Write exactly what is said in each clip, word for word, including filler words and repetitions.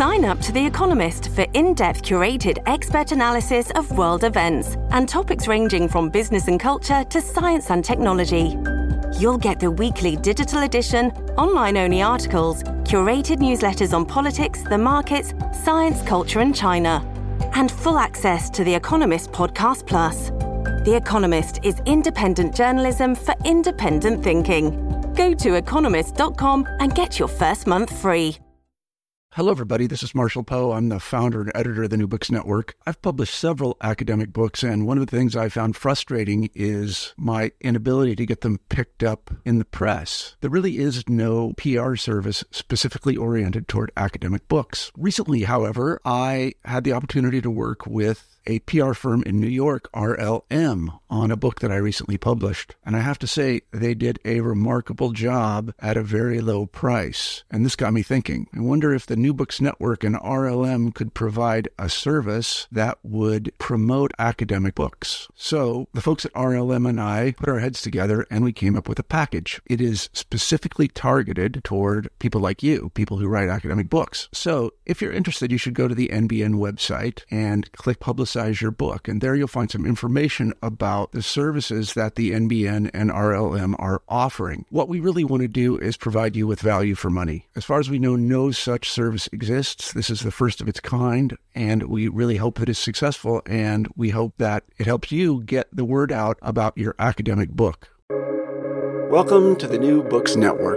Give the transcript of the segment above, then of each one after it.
Sign up to The Economist for in-depth curated expert analysis of world events and topics ranging from business and culture to science and technology. You'll get the weekly digital edition, online-only articles, curated newsletters on politics, the markets, science, culture and China, and full access to The Economist Podcast Plus. The Economist is independent journalism for independent thinking. Go to economist dot com and get your first month free. Hello, everybody. This is Marshall Poe. I'm the founder and editor of the New Books Network. I've published several academic books, and one of the things I found frustrating is my inability to get them picked up in the press. There really is no P R service specifically oriented toward academic books. Recently, however, I had the opportunity to work with a P R firm in New York, R L M, on a book that I recently published. And I have to say, they did a remarkable job at a very low price. And this got me thinking. I wonder if the New Books Network and R L M could provide a service that would promote academic books. So the folks at R L M and I put our heads together and we came up with a package. It is specifically targeted toward people like you, people who write academic books. So if you're interested, you should go to the N B N website and click Publicize your book. And there you'll find some information about the services that the N B N and R L M are offering. What we really want to do is provide you with value for money. As far as we know, no such service exists. This is the first of its kind, and we really hope that it's successful, and we hope that it helps you get the word out about your academic book. Welcome to the New Books Network.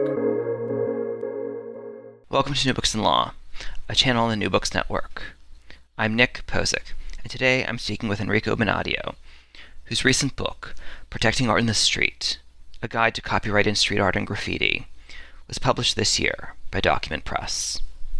Welcome to New Books in Law, a channel on the New Books Network. I'm Nick Posick, and today I'm speaking with Enrico Bonadio, whose recent book, Protecting Art in the Street, A Guide to Copyright in Street Art and Graffiti, was published this year by Document Press.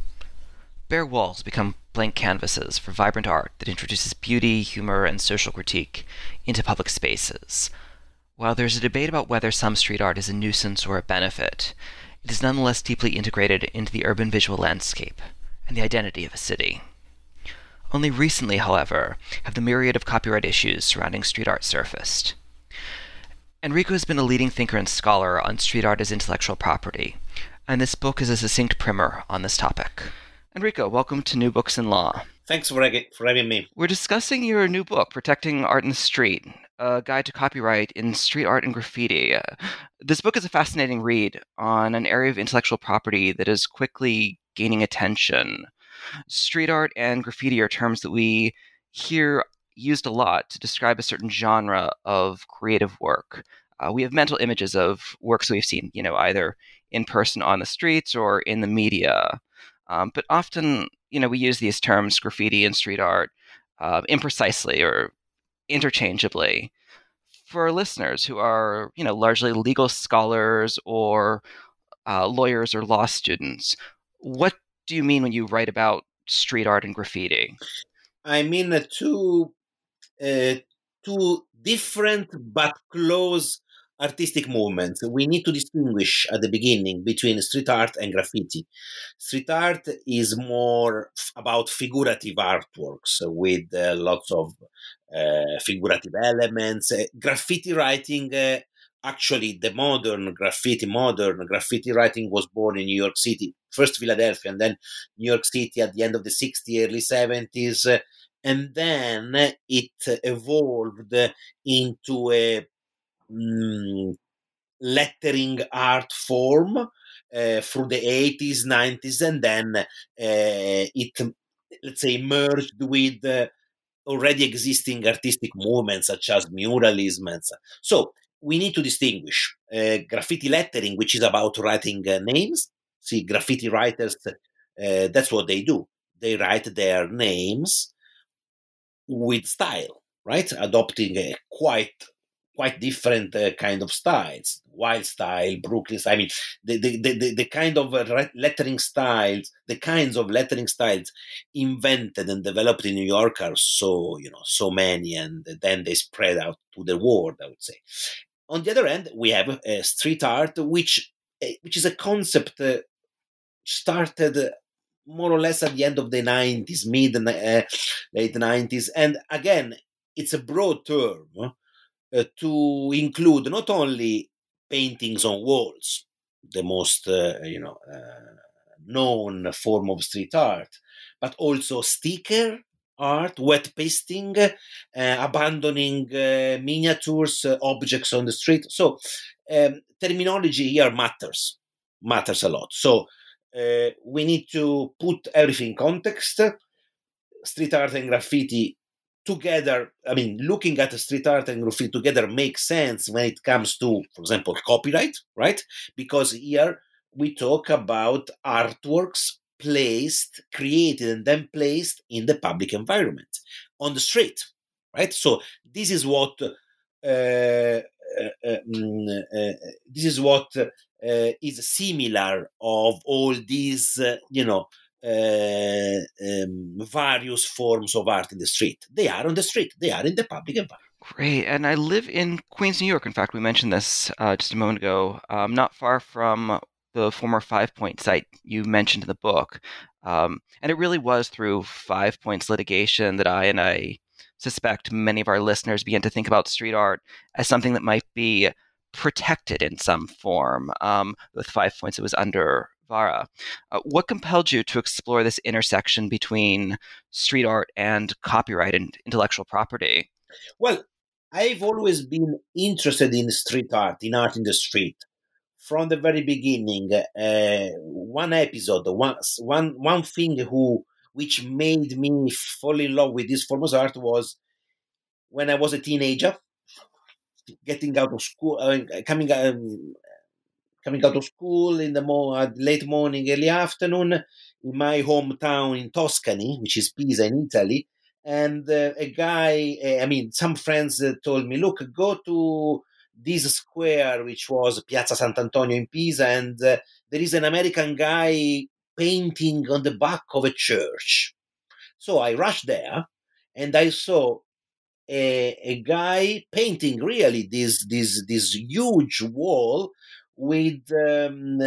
Bare walls become blank canvases for vibrant art that introduces beauty, humor, and social critique into public spaces. While there's a debate about whether some street art is a nuisance or a benefit, it is nonetheless deeply integrated into the urban visual landscape and the identity of a city. Only recently, however, have the myriad of copyright issues surrounding street art surfaced. Enrico has been a leading thinker and scholar on street art as intellectual property, and this book is a succinct primer on this topic. Enrico, welcome to New Books in Law. Thanks for, for having me. We're discussing your new book, Protecting Art in the Street, A Guide to Copyright in Street Art and Graffiti. Uh, this book is a fascinating read on an area of intellectual property that is quickly gaining attention. Street art and graffiti are terms that we hear used a lot to describe a certain genre of creative work. Uh, we have mental images of works we've seen, you know, either in person on the streets or in the media. Um, but often, you know, we use these terms, graffiti and street art, uh, imprecisely or interchangeably. For our listeners who are, you know, largely legal scholars or uh, lawyers or law students, what do you mean when you write about street art and graffiti? I mean uh, two, uh, two different but close artistic movements. We need to distinguish at the beginning between street art and graffiti. Street art is more f- about figurative artworks with uh, lots of uh, figurative elements. Uh, graffiti writing uh, Actually, the modern graffiti, modern graffiti writing was born in New York City, first Philadelphia, and then New York City at the end of the sixties, early seventies. Uh, and then it evolved into a mm, lettering art form uh, through the eighties, nineties, and then uh, it, let's say, merged with uh, already existing artistic movements such as muralism. And so, so we need to distinguish uh, graffiti lettering, which is about writing uh, names. See, graffiti writers, uh, that's what they do. They write their names with style, right? Adopting a quite quite different uh, kind of styles. Wild style, Brooklyn style. I mean, the, the, the, the kind of uh, lettering styles, the kinds of lettering styles invented and developed in New York are so, you know, so many, and then they spread out to the world, I would say. On the other hand, we have uh, street art, which uh, which is a concept uh, started uh, more or less at the end of the nineties, mid uh, late nineties, and again, it's a broad term uh, to include not only paintings on walls, the most uh, you know uh, known form of street art, but also sticker art, wet pasting, uh, abandoning uh, miniatures, uh, objects on the street. So um, terminology here matters, matters a lot. So uh, we need to put everything in context. Street art and graffiti together, I mean, looking at street art and graffiti together makes sense when it comes to, for example, copyright, right? Because here we talk about artworks placed, created, and then placed in the public environment, on the street, right? So this is what uh, uh, uh, mm, uh, this is what uh, is similar of all these, uh, you know, uh, um, various forms of art in the street. They are on the street. They are in the public environment. Great. And I live in Queens, New York. In fact, we mentioned this uh, just a moment ago, um, not far from the former Five Point site you mentioned in the book. Um, and it really was through Five Points litigation that I and I suspect many of our listeners began to think about street art as something that might be protected in some form. Um, with Five Points, it was under VARA. Uh, what compelled you to explore this intersection between street art and copyright and intellectual property? Well, I've always been interested in street art, in art in the street. From the very beginning, uh, one episode, one, one, one thing who which made me fall in love with this form of art was when I was a teenager, getting out of school, uh, coming um, coming out of school in the mo- late morning, early afternoon, in my hometown in Tuscany, which is Pisa in Italy. And uh, a guy, uh, I mean, some friends uh, told me, look, go to this square, which was Piazza Sant'Antonio in Pisa, and uh, there is an American guy painting on the back of a church. So I rushed there, and I saw a, a guy painting really this this this huge wall with um,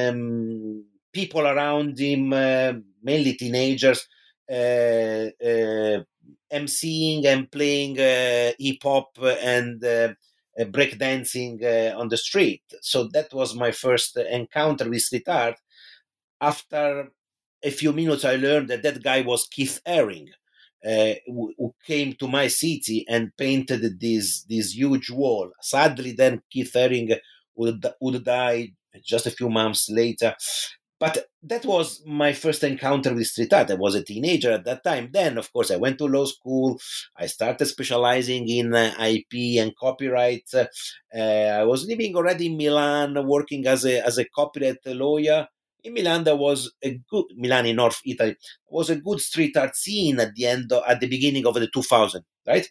um, people around him, uh, mainly teenagers, uh, uh, emceeing and playing uh, hip hop and uh, uh, breakdancing uh, on the street. So that was my first encounter with street art. After a few minutes, I learned that that guy was Keith Haring, uh, who, who came to my city and painted this this huge wall. Sadly, then Keith Haring would would die just a few months later. But that was my first encounter with street art. I was a teenager at that time. Then, of course, I went to law school. I started specializing in uh, I P and copyright. Uh, I was living already in Milan, working as a as a copyright lawyer. In Milan, there was a good Milan in North Italy was a good street art scene at the end of, at the beginning of the two thousand, right?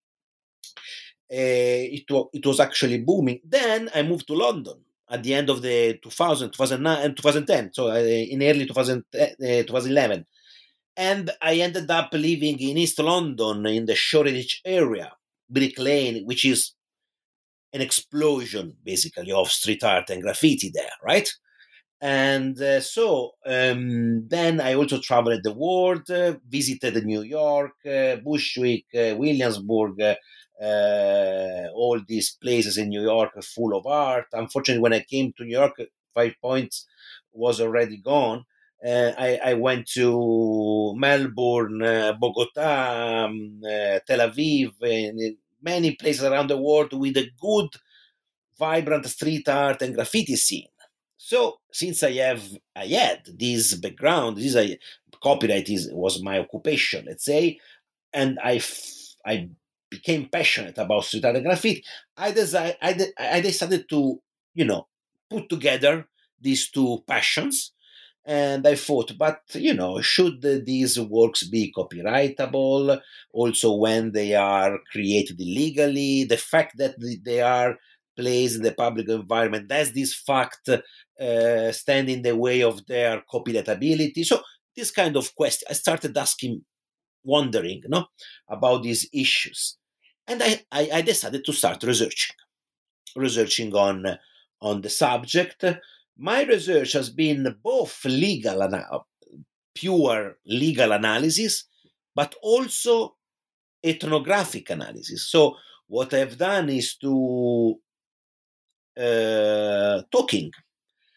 Uh, it was it was actually booming. Then I moved to London at the end of the two thousand, two thousand nine, and twenty ten. So uh, in early two thousand, uh, twenty eleven, and I ended up living in East London in the Shoreditch area, Brick Lane, which is an explosion basically of street art and graffiti there, right? And uh, so um, then I also traveled the world, uh, visited New York, uh, Bushwick, uh, Williamsburg, uh, uh, all these places in New York are full of art. Unfortunately, when I came to New York, Five Points was already gone. Uh, I, I went to Melbourne, uh, Bogota, um, uh, Tel Aviv, and many places around the world with a good, vibrant street art and graffiti scene. So since I have I had this background, this I, copyright is was my occupation, let's say, and I I became passionate about street art and graffiti. I decided I, de- I decided to you know put together these two passions, and I thought, but you know, should these works be copyrightable? Also, when they are created illegally, the fact that they are placed in the public environment, does this fact uh, stand in the way of their copyrightability? So this kind of question, I started asking, wondering, no, about these issues, and I, I, I decided to start researching, researching on on the subject. My research has been both legal and pure legal analysis, but also ethnographic analysis. So what I've done is to uh, talking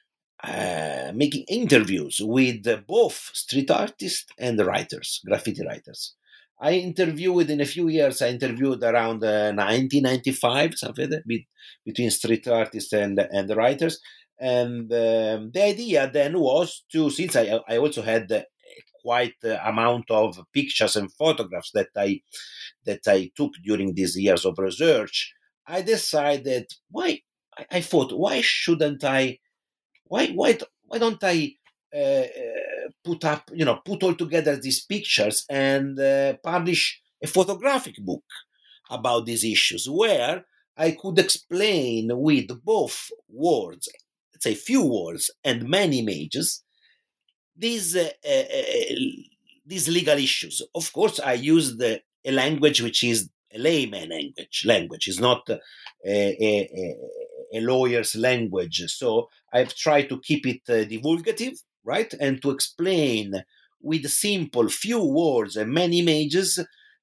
uh, making interviews with uh, both street artists and writers, graffiti writers. I interviewed in a few years. I interviewed around uh, nineteen ninety-five, something like that, be, between street artists and and the writers. And um, the idea then was to, since I I also had uh, quite uh, amount of pictures and photographs that I that I took during these years of research, I decided why I, I thought why shouldn't I why why why don't I uh, uh, put up you know put all together these pictures and uh, publish a photographic book about these issues where I could explain with both words, let's say few words and many images, these uh, uh, these legal issues. Of course, I used uh, a language which is a layman language. Language is not uh, a, a, a lawyer's language. So I've tried to keep it uh, divulgative, right, and to explain with simple few words and many images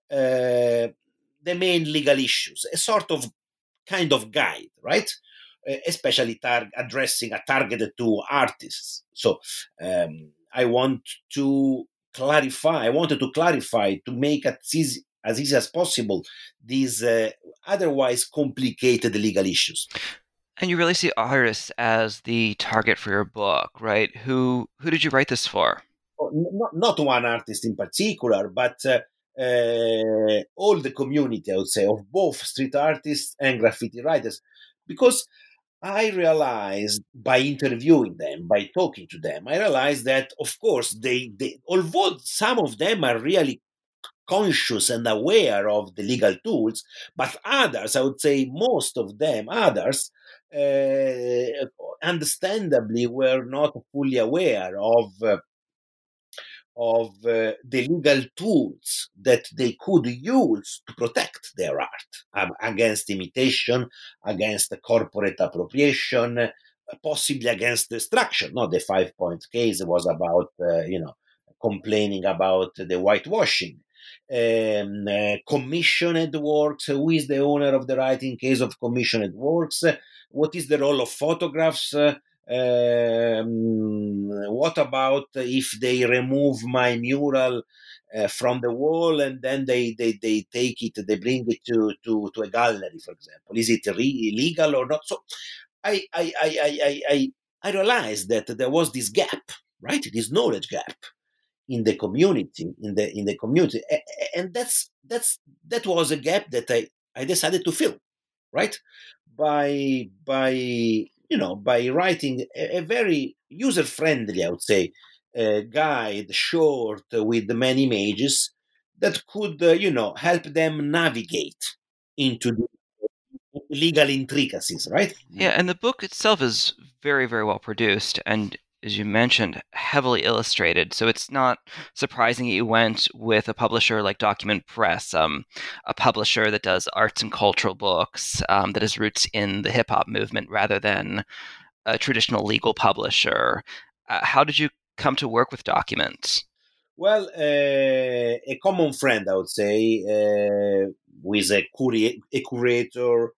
uh, the main legal issues. A sort of kind of guide, right? Uh, especially tar- addressing a targeted to artists. So um, I want to clarify. I wanted to clarify to make it easy, as easy as possible these uh, otherwise complicated legal issues. And you really see artists as the target for your book, right? Who who did you write this for? Not, not one artist in particular, but uh, uh, all the community, I would say, of both street artists and graffiti writers, because I realized by interviewing them, by talking to them, I realized that, of course, they, they although some of them are really conscious and aware of the legal tools, but others, I would say most of them, others, uh, understandably were not fully aware of uh, of uh, the legal tools that they could use to protect their art um, against imitation, against corporate appropriation, uh, possibly against destruction. No, the Five Point case was about, uh, you know, complaining about the whitewashing. Um, uh, commissioned works. Who is the owner of the right in case of commissioned works? What is the role of photographs? Uh, um, what about if they remove my mural uh, from the wall and then they, they, they take it, they bring it to, to, to a gallery, for example? Is it re- legal or not? So I, I, I, I, I, I realized that there was this gap, right? This knowledge gap in the community, in the in the community, and that's that's that was a gap that I, I decided to fill, right? By by you know by writing a, a very user friendly, I would say, uh, guide, short uh, with many images that could uh, you know help them navigate into the legal intricacies, right? Yeah, and the book itself is very, very well produced and, as you mentioned, heavily illustrated. So it's not surprising that you went with a publisher like Document Press, um, a publisher that does arts and cultural books, um, that has roots in the hip hop movement rather than a traditional legal publisher. Uh, how did you come to work with Document? Well, uh, a common friend, I would say, uh, who is a, cura- a curator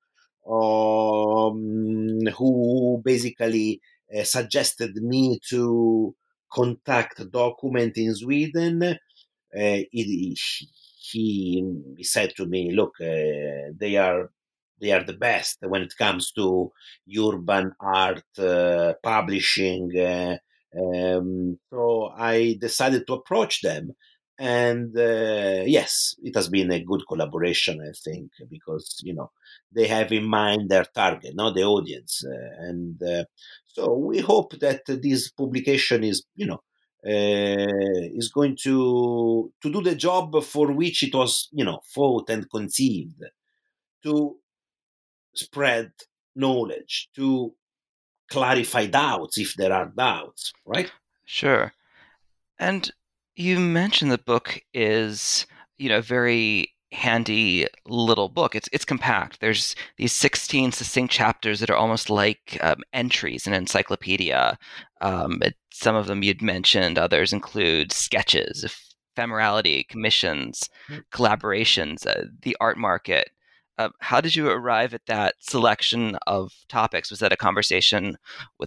um, who basically uh, suggested me to contact Document in Sweden. Uh, he, he, he said to me, "Look, uh, they are they are the best when it comes to urban art uh, publishing." Uh, um, so I decided to approach them. And uh, yes, it has been a good collaboration, I think, because, you know, they have in mind their target, not the audience. Uh, and uh, so we hope that this publication is, you know, uh, is going to to do the job for which it was, you know, thought and conceived, to spread knowledge, to clarify doubts if there are doubts, right? Sure. And you mentioned the book is, you know, very handy little book. It's it's compact. There's these sixteen succinct chapters that are almost like um, entries in an encyclopedia. Um, it, some of them you'd mentioned. Others include sketches, ephemerality, commissions, collaborations, uh, the art market. Uh, how did you arrive at that selection of topics? Was that a conversation with the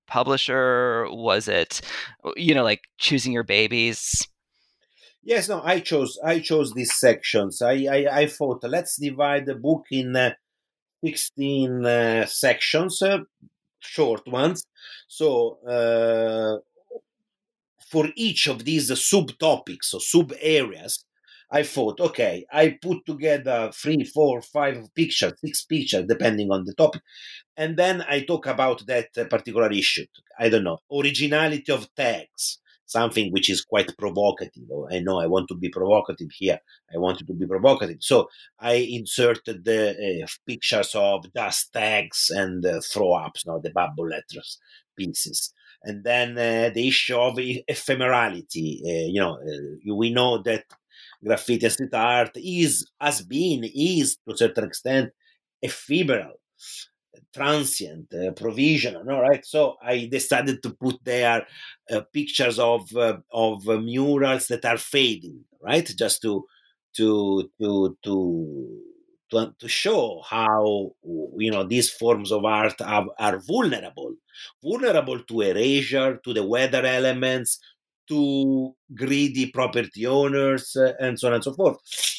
publisher? Was it, you know, like choosing your babies? Yes, no, I chose I chose these sections. I I, I thought let's divide the book in uh, sixteen uh, sections, uh, short ones. So uh, for each of these subtopics or sub areas, I thought, okay, I put together three, four, five pictures, six pictures, depending on the topic, and then I talk about that uh, particular issue. I don't know, originality of tags, something which is quite provocative. I know I want to be provocative here. I wanted to be provocative. So I inserted the uh, pictures of dust tags and uh, throw ups, now the bubble letters pieces. And then uh, the issue of ephemerality. Uh, you know, uh, we know that graffiti and street art is, has been, is to a certain extent ephemeral, transient, uh, provisional, no, right? So I decided to put there uh, pictures of uh, of uh, murals that are fading, right? Just to to to to to, to show how, you know, these forms of art are, are vulnerable, vulnerable to erasure, to the weather elements, to greedy property owners, uh, and so on and so forth.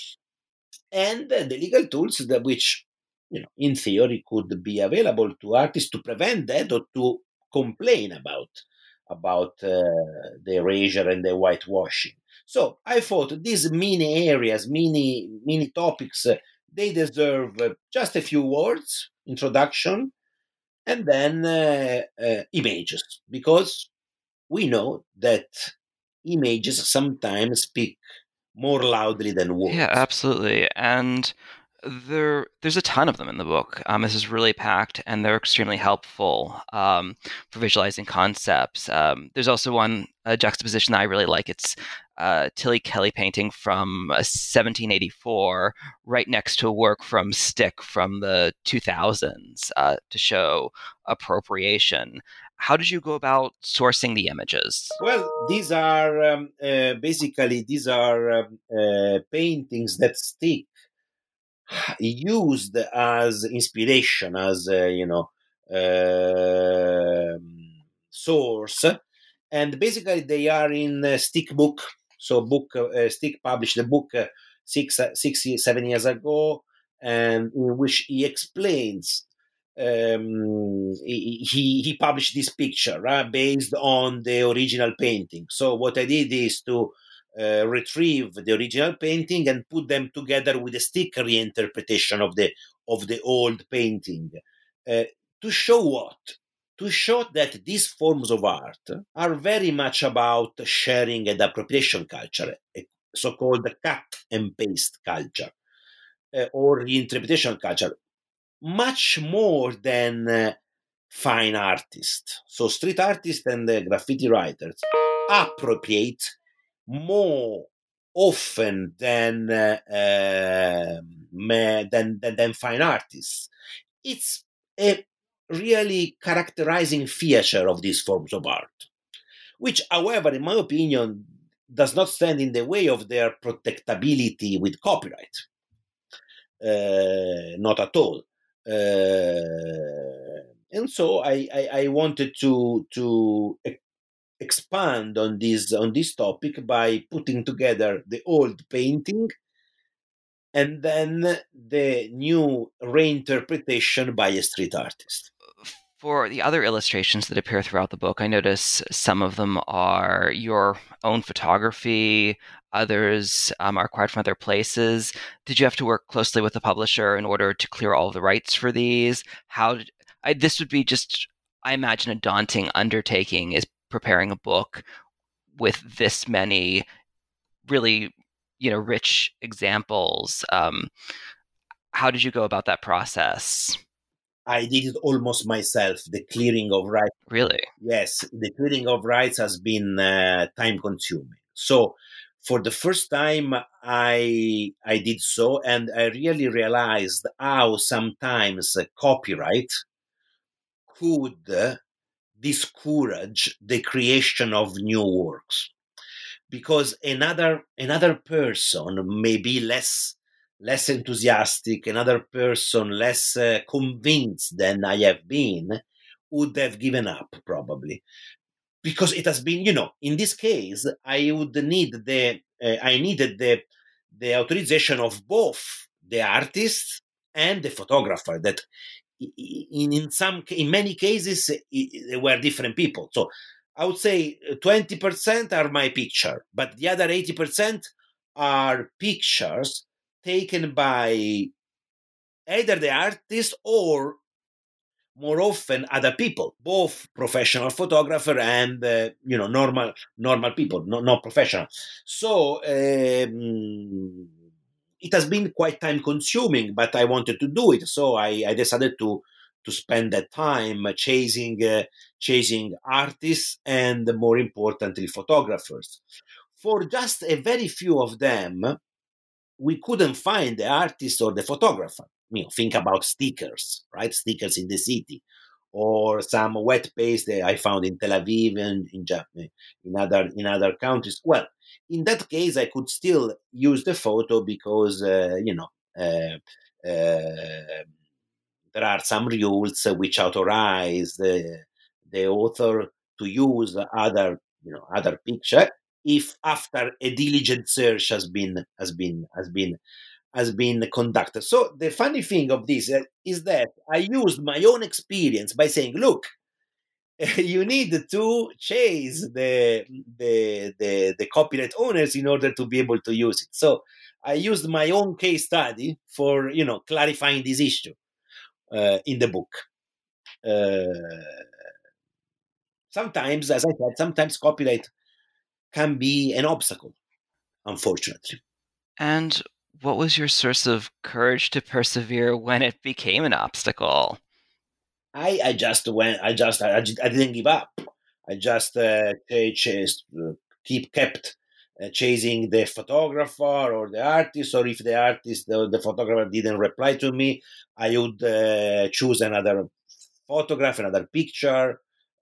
And uh, the legal tools that which, you know, in theory could be available to artists to prevent that or to complain about about uh, the erasure and the whitewashing. So I thought these mini areas, mini mini topics, uh, they deserve uh, just a few words, introduction, and then uh, uh, images, because we know that images sometimes speak more loudly than Yeah, words. absolutely. And there, there's a ton of them in the book. Um, this is really packed, and they're extremely helpful um, for visualizing concepts. Um, there's also one a juxtaposition that I really like. It's uh, Tilly Kelly painting from uh, seventeen eighty-four, right next to a work from Stick from the two thousands, uh, to show appropriation. How did you go about sourcing the images? Well, these are um, uh, basically these are um, uh, paintings that Stick used as inspiration, as uh, you know, uh, source, and basically they are in uh, Stick book. So book uh, Stick published the book uh, six, uh, six, seven years ago, and in which he explains. Um, he, he he published this picture right, based on the original painting. So what I did is to uh, retrieve the original painting and put them together with a Stick reinterpretation of the of the old painting, uh, to show what to show that these forms of art are very much about sharing and appropriation culture, a so-called cut and paste culture, uh, or reinterpretation culture, much more than uh, fine artists. So street artists and uh, graffiti writers appropriate more often than uh, uh, than, than than fine artists. It's a really characterizing feature of these forms of art, which, however, in my opinion, does not stand in the way of their protectability with copyright. Uh, not at all. Uh, and so I, I, I wanted to to e- expand on this on this topic by putting together the old painting and then the new reinterpretation by a street artist. For the other illustrations that appear throughout the book, I notice some of them are your own photography, others um, are acquired from other places. Did you have to work closely with the publisher in order to clear all of the rights for these? How did, I, this would be just, I imagine, a daunting undertaking is preparing a book with this many really, you know, rich examples. Um, how did you go about that process? I did it almost myself. The clearing of rights. Really? Yes, the clearing of rights has been uh, time consuming. So for the first time, I I did so, and I really realized how sometimes uh, copyright could uh, discourage the creation of new works, because another another person may be less less enthusiastic, another person less uh, convinced than I have been, would have given up probably, because it has been, you know, in this case, I would need the, uh, I needed the, the authorization of both the artist and the photographer. That in in some, in many cases, they were different people. So I would say twenty percent are my picture, but the other eighty percent are pictures taken by either the artist or, more often, other people, both professional photographer and uh, you know normal normal people, not not professional. So um, it has been quite time consuming, but I wanted to do it, so I, I decided to to spend that time chasing uh, chasing artists and, more importantly, photographers. For just a very few of them, we couldn't find the artist or the photographer. You know, think about stickers, right? Stickers in the city, or some wet paste that I found in Tel Aviv and in Japan, in other in other countries. Well, in that case, I could still use the photo because uh, you know uh, uh, there are some rules which authorize the the author to use other you know other picture if after a diligent search has been has been has been has been conducted. So the funny thing of this uh, is that I used my own experience by saying, look, you need to chase the, the the the copyright owners in order to be able to use it. So I used my own case study for you know clarifying this issue uh, in the book. Uh, sometimes, as I said, sometimes copyright can be an obstacle, unfortunately. And what was your source of courage to persevere when it became an obstacle? I, I just went. I just I, I didn't give up. I just uh, chased, uh, keep kept uh, chasing the photographer or the artist, or if the artist the, the photographer didn't reply to me, I would uh, choose another photograph, another picture.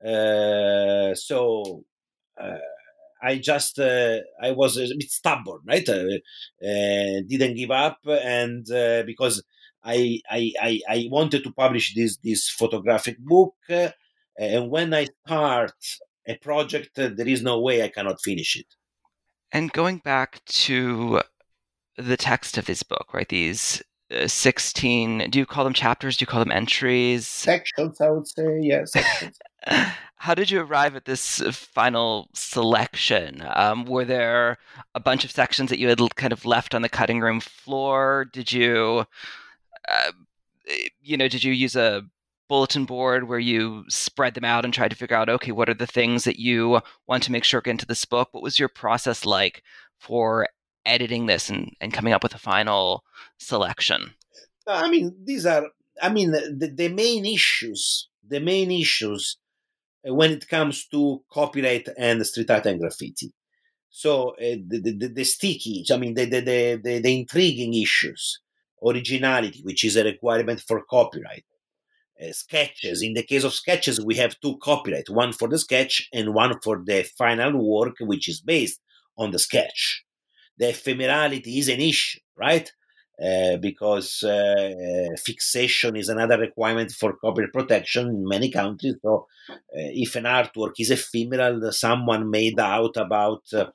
Uh, so. Uh, I just uh, I was a bit stubborn, right? Uh, uh, didn't give up, and uh, because I, I I I wanted to publish this this photographic book, uh, and when I start a project, uh, there is no way I cannot finish it. And going back to the text of this book, right? These uh, sixteen, do you call them chapters? Do you call them entries? Sections, I would say, yeah, sections. How did you arrive at this final selection? Um, were there a bunch of sections that you had kind of left on the cutting room floor? Did you, uh, you know, did you use a bulletin board where you spread them out and tried to figure out, okay, what are the things that you want to make sure get into this book? What was your process like for editing this and, and coming up with a final selection? I mean, these are, I mean, the, the main issues, the main issues when it comes to copyright and street art and graffiti. So uh, the, the, the sticky, I mean, the, the, the, the intriguing issues, originality, which is a requirement for copyright, uh, sketches. In the case of sketches, we have two copyright, one for the sketch and one for the final work, which is based on the sketch. The ephemerality is an issue, right? Uh, because uh, fixation is another requirement for copyright protection in many countries. So, uh, if an artwork is ephemeral, someone may doubt about uh,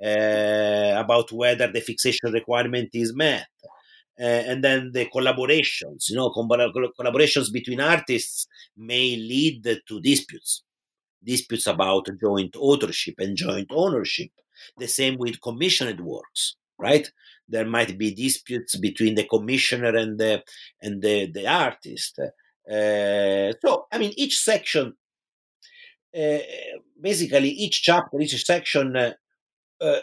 uh, about whether the fixation requirement is met. Uh, and then the collaborations, you know, collaborations between artists may lead to disputes, disputes about joint authorship and joint ownership. The same with commissioned works, right? There might be disputes between the commissioner and the and the, the artist. Uh, so, I mean, each section, uh, basically, each chapter, each section uh, uh,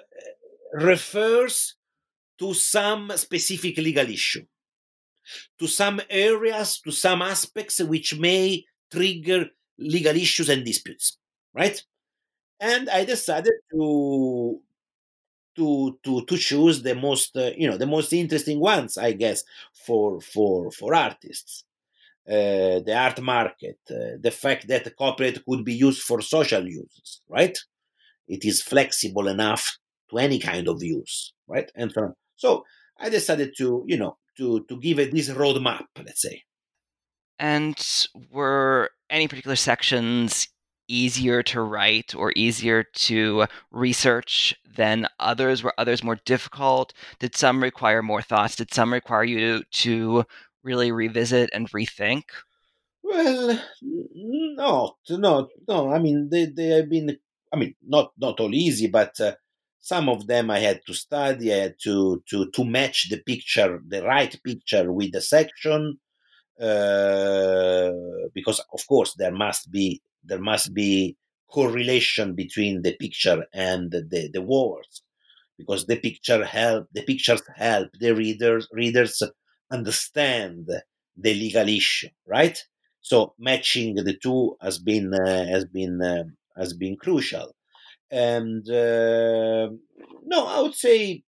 refers to some specific legal issue, to some areas, to some aspects which may trigger legal issues and disputes, right? And I decided to to to to choose the most uh, you know the most interesting ones, I guess, for for for artists. Uh, the art market, uh, the fact that copyright could be used for social uses, right? It is flexible enough to any kind of use, right? And so on. So I decided to you know to to give it this roadmap, let's say. And were any particular sections easier to write or easier to research than others? Were others more difficult? Did some require more thoughts? Did some require you to, to really revisit and rethink? Well, no, no, no. I mean, they, they have been, I mean, not, not all easy, but uh, some of them I had to study. I had to, to, to match the picture, the right picture with the section. Uh, because of course there must be there must be correlation between the picture and the, the, the words, because the picture help the pictures help the readers readers understand the legal issue, right? So matching the two has been uh, has been uh, has been crucial. And uh, no, I would say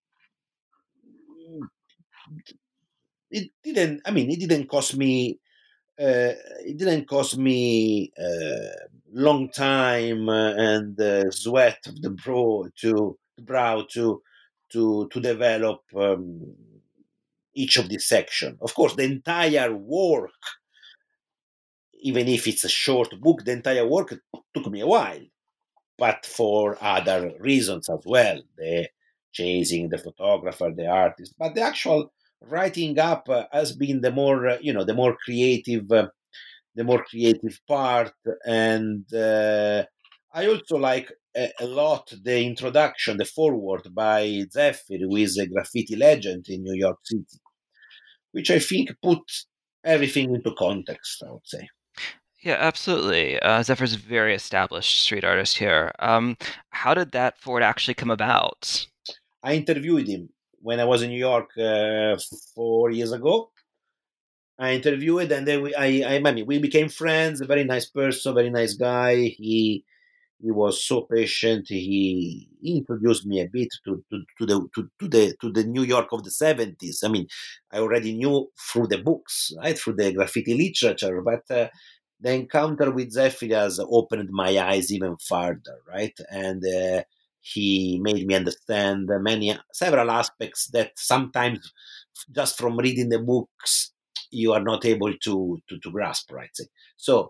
it didn't. I mean, it didn't cost me uh, it didn't cost me uh, long time uh, and uh, sweat of the brow to brow to to to develop um, each of these section. Of course, the entire work, even if it's a short book, the entire work took me a while, but for other reasons as well. The chasing the photographer, the artist, but the actual writing up uh, has been the more uh, you know the more creative. Uh, the more creative part. And uh, I also like a, a lot the introduction, the foreword by Zephyr, who is a graffiti legend in New York City, which I think put everything into context, I would say. Yeah, absolutely. Uh, Zephyr's a very established street artist here. Um, how did that forward actually come about? I interviewed him when I was in New York uh, four years ago. I interviewed, and then we, I, I, I mean, we became friends. A very nice person, very nice guy. He he was so patient. He, he introduced me a bit to, to, to the to, to the to the New York of the seventies. I mean, I already knew through the books, right, through the graffiti literature, but uh, the encounter with Zephyr has opened my eyes even further, right? And uh, he made me understand many several aspects that sometimes just from reading the books you are not able to to, to grasp, right? So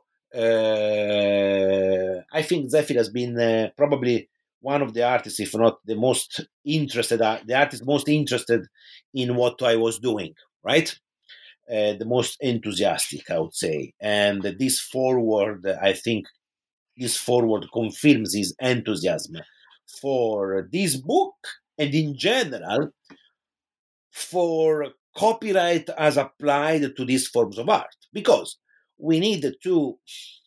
uh, I think Zephyr has been uh, probably one of the artists, if not the most interested, uh, the artist most interested in what I was doing, right? Uh, the most enthusiastic, I would say. And this forward, I think this forward confirms his enthusiasm for this book and in general for copyright as applied to these forms of art, because we need to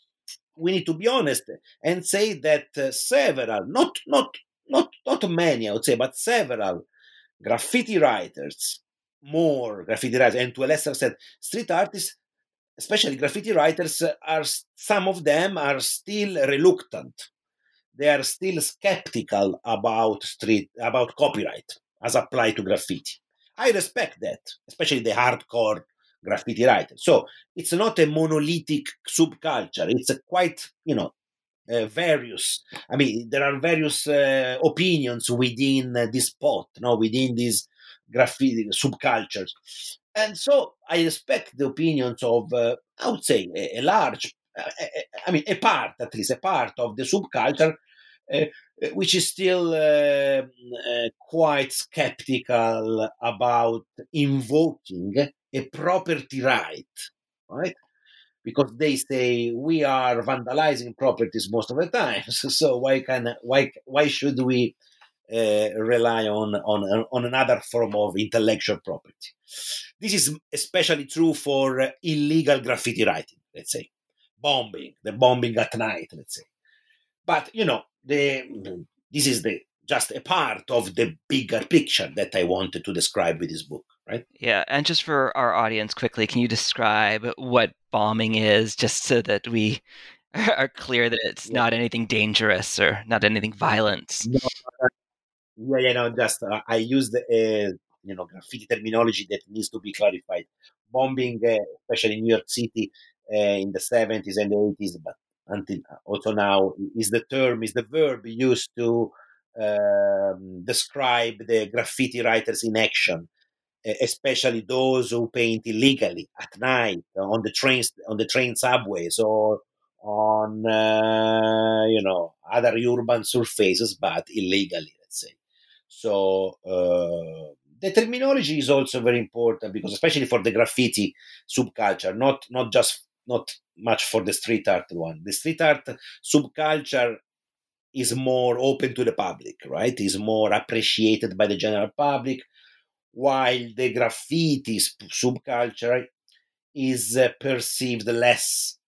we need to be honest and say that uh, several, not not not not many, I would say, but several graffiti writers, more graffiti writers, and to a lesser extent, street artists, especially graffiti writers, uh, are some of them are still reluctant. They are still skeptical about street about copyright as applied to graffiti. I respect that, especially the hardcore graffiti writers. So it's not a monolithic subculture. It's a quite, you know, uh, various. I mean, there are various uh, opinions within uh, this pot, no, within these graffiti subcultures, and so I respect the opinions of, uh, I would say, a, a large, uh, I mean, a part, at least a part of the subculture, uh, which is still uh, uh, quite skeptical about invoking a property right, right? Because they say we are vandalizing properties most of the time. So, so why can why why should we uh, rely on, on on another form of intellectual property? This is especially true for uh, illegal graffiti writing. Let's say bombing, the bombing at night. Let's say, but you know, the this is the just a part of the bigger picture that I wanted to describe with this book, right? Yeah, and just for our audience, quickly, can you describe what bombing is, just so that we are clear that it's Yeah. not anything dangerous or not anything violent? No, yeah, yeah, no, just uh, I used uh, you know graffiti terminology that needs to be clarified. Bombing, uh, especially in New York City uh, in the seventies and the eighties, but until also now, is the term, is the verb used to um, describe the graffiti writers in action especially those who paint illegally at night on the trains, on the train subways, or on uh, you know other urban surfaces, but illegally, let's say. So uh, the terminology is also very important, because especially for the graffiti subculture, not not just not much for the street art one. The street art subculture is more open to the public, right? Is more appreciated by the general public, while the graffiti subculture is uh, perceived less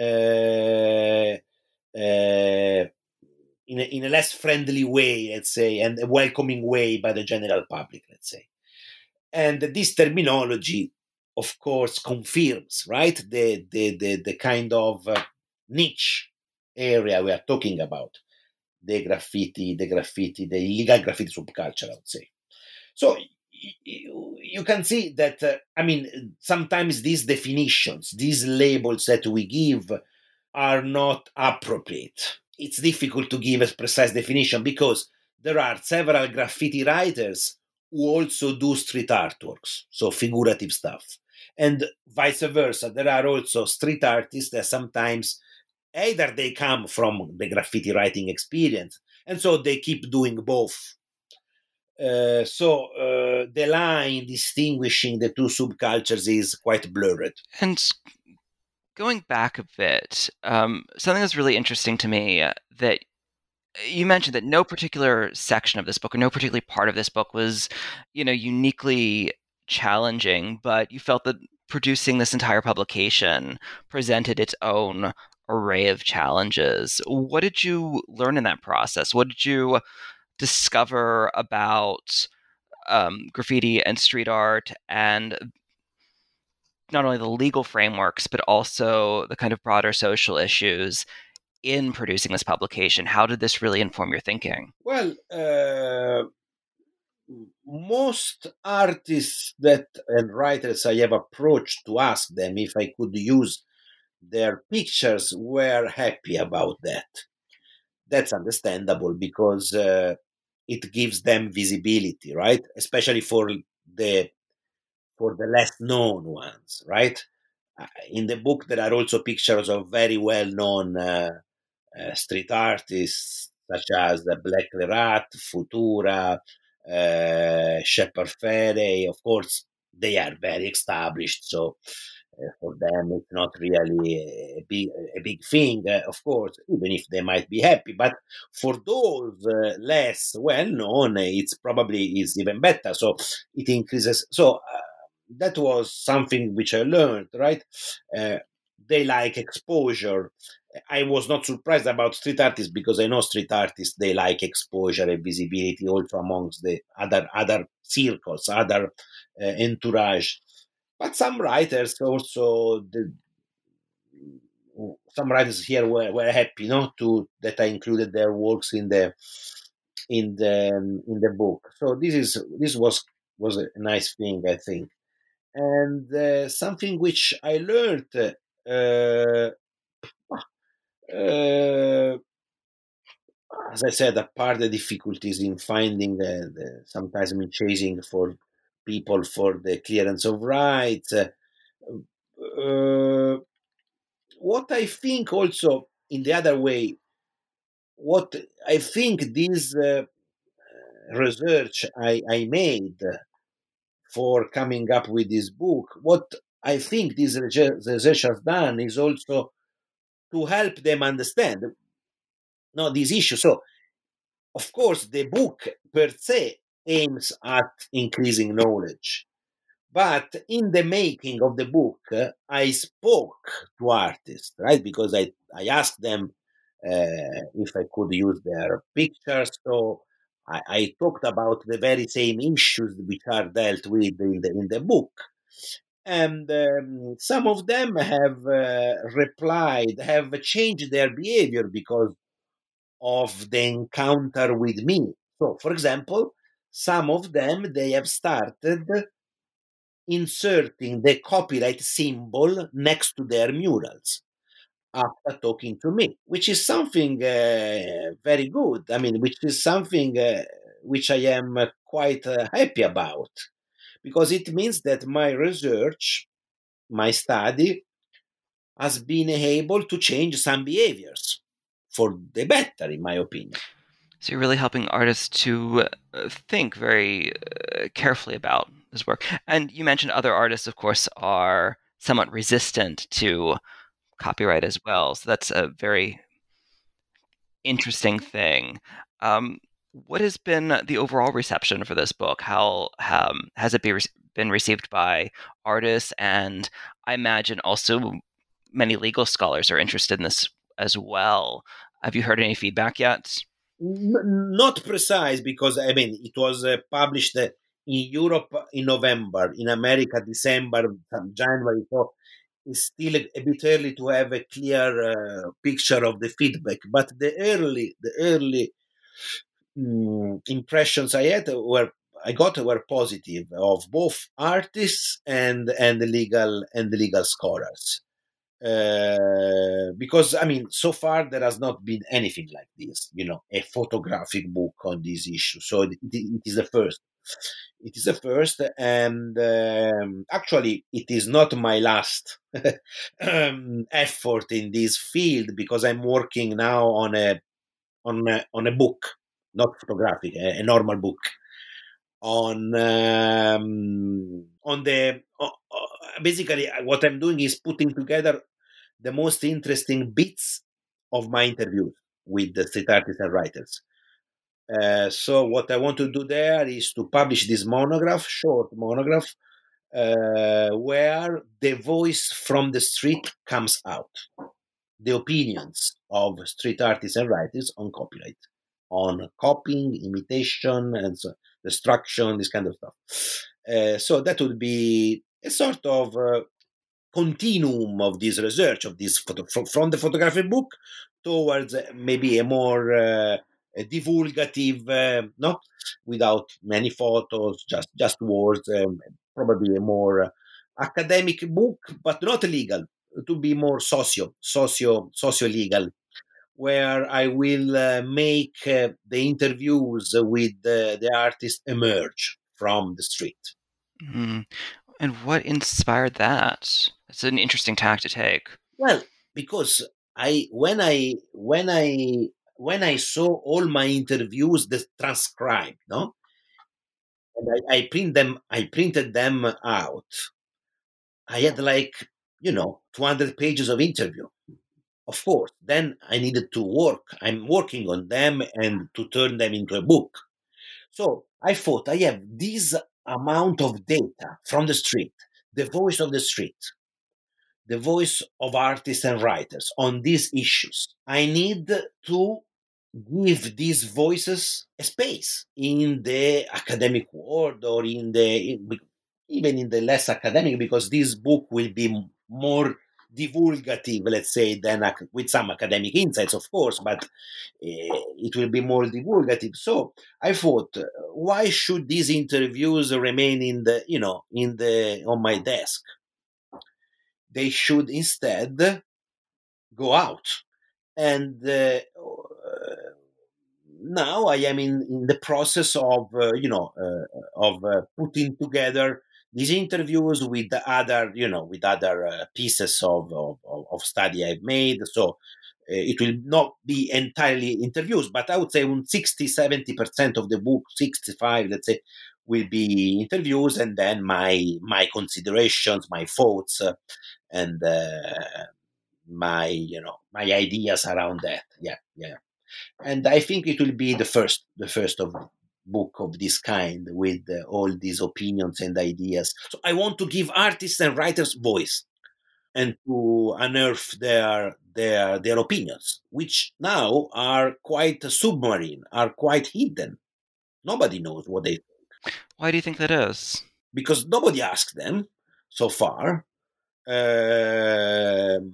uh, uh, in, a, in a less friendly way, let's say, and a welcoming way by the general public, let's say. And this terminology, of course, confirms, right, the the the, the kind of uh, niche area we are talking about, the graffiti, the graffiti, the illegal graffiti subculture, I would say. So you, you can see that, uh, I mean, sometimes these definitions, these labels that we give are not appropriate. It's difficult to give a precise definition, because there are several graffiti writers who also do street artworks, so figurative stuff. And vice versa, there are also street artists that sometimes either they come from the graffiti writing experience, and so they keep doing both. Uh, so uh, the line distinguishing the two subcultures is quite blurred. And going back a bit, um, something that's really interesting to me uh, that you mentioned that no particular section of this book or no particular part of this book was, you know, uniquely challenging, but you felt that producing this entire publication presented its own array of challenges. What did you learn in that process? What did you discover about um, graffiti and street art, and not only the legal frameworks, but also the kind of broader social issues in producing this publication? How did this really inform your thinking? Well, uh, most artists that and writers I have approached to ask them if I could use their pictures were happy about that. That's understandable, because uh, it gives them visibility, right? Especially for the for the less known ones, right? Uh, in the book, there are also pictures of very well known uh, uh, street artists such as Black Lerat, Futura, uh, Shepard Fairey. Of course, they are very established, so uh, for them it's not really a big a big thing, uh, of course, even if they might be happy. But for those uh, less well known, it's probably is even better. So it increases. So. Uh, that was something which I learned, right? Uh, they like exposure. I was not surprised about street artists, because I know street artists, they like exposure and visibility also amongst the other other circles, other uh, entourage. But some writers also, the, some writers here were, were happy, no, to that I included their works in the in the in the book. So this is this was was a nice thing, I think. And uh, something which I learned, uh, uh, as I said, apart the difficulties in finding the, the sometimes in chasing for people for the clearance of rights. Uh, uh, what I think also in the other way, what I think this uh, research I, I made for coming up with this book, what I think this research has done is also to help them understand no, this issue. So, of course, the book per se aims at increasing knowledge. But in the making of the book, uh, I spoke to artists, right? Because I, I asked them uh, if I could use their pictures. So I, I talked about the very same issues which are dealt with in the, in the book. And um, some of them have uh, replied, have changed their behavior because of the encounter with me. So, for example, some of them, they have started inserting the copyright symbol next to their murals after talking to me, which is something uh, very good. I mean, which is something uh, which I am uh, quite uh, happy about, because it means that my research, my study, has been able to change some behaviors for the better, in my opinion. So you're really helping artists to uh, think very uh, carefully about this work. And you mentioned other artists, of course, are somewhat resistant to copyright as well. So that's a very interesting thing. Um, what has been the overall reception for this book? How um, has it be re- been received by artists? And I imagine also many legal scholars are interested in this as well. Have you heard any feedback yet? N- not precise, because I mean it was uh, published uh, in Europe in November, in America December, some January. So it's still a, a bit early to have a clear uh, picture of the feedback. But the early, the early mm, impressions I had were I got were positive, of both artists and and the legal and the legal scholars. Uh, because I mean, so far there has not been anything like this, you know, a photographic book on this issue. So it, it is the first. It is the first, and um, actually, it is not my last um, effort in this field, because I'm working now on a on a, on a book, not photographic, a, a normal book on um, on the uh, uh, basically what I'm doing is putting together the most interesting bits of my interviews with the street artists and writers. Uh, so what I want to do there is to publish this monograph, short monograph, uh, where the voice from the street comes out, the opinions of street artists and writers on copyright, on copying, imitation, and so, destruction, this kind of stuff. Uh, so that would be a sort of uh, continuum of this research, of this photo, from, from the photographic book towards uh, maybe a more uh, a divulgative, uh, no, without many photos, just just words, um, probably a more uh, academic book, but not legal, to be more socio, socio, socio legal, where I will uh, make uh, the interviews with uh, the artist emerge from the street. Mm. And what inspired that? It's an interesting tack to take. Well, because I when I when I when I saw all my interviews the transcribed, no, and I, I print them, I printed them out. I had like you know two hundred pages of interview. Of course, then I needed to work. I'm working on them and to turn them into a book. So I thought I have this amount of data from the street, the voice of the street, the voice of artists and writers on these issues. I need to give these voices a space in the academic world, or in the in, even in the less academic, because this book will be more divulgative, let's say, than ac- with some academic insights, of course, but uh, it will be more divulgative. So I thought, uh, why should these interviews remain in the, you know, in the on my desk? They should instead go out. And uh, now I am in, in the process of, uh, you know, uh, of uh, putting together these interviews with the other, you know, with other uh, pieces of, of, of study I've made. So uh, it will not be entirely interviews, but I would say um, sixty, seventy percent of the book, sixty-five, let's say, will be interviews, and then my my considerations, my thoughts, uh, and uh, my you know my ideas around that. Yeah, yeah. And I think it will be the first, the first of book of this kind, with uh, all these opinions and ideas. So I want to give artists and writers voice, and to unearth their their their opinions, which now are quite submarine, are quite hidden. Nobody knows what they think, Why do you think that is? because nobody asked them so far. Um,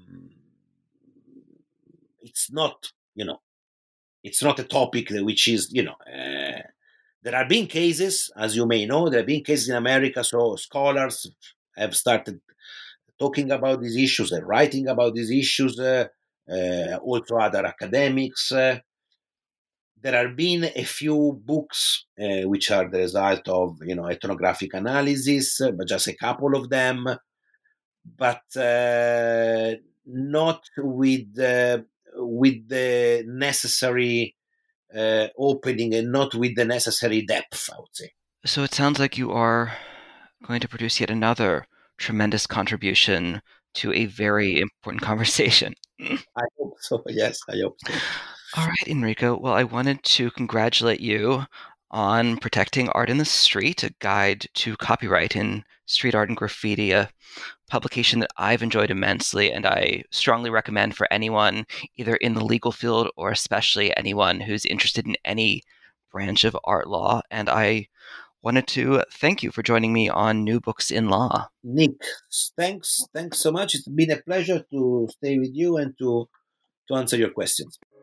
it's not, you know, it's not a topic that- which is, you know, uh, there have been cases, as you may know, there have been cases in America. So scholars have started talking about these issues and writing about these issues. Uh, uh, also, other academics. Uh, there have been a few books uh, which are the result of, you know, ethnographic analysis, uh, but just a couple of them, but uh, not with uh, with the necessary uh, opening and not with the necessary depth, I would say. So it sounds like you are going to produce yet another tremendous contribution to a very important conversation. I hope so. Yes, I hope so. All right, Enrico. Well, I wanted to congratulate you on Protecting Art in the Street, a guide to copyright in street art and graffiti, a publication that I've enjoyed immensely, and I strongly recommend for anyone either in the legal field or especially anyone who's interested in any branch of art law. And I wanted to thank you for joining me on New Books in Law. Nick, thanks. Thanks so much. It's been a pleasure to stay with you and to, to answer your questions.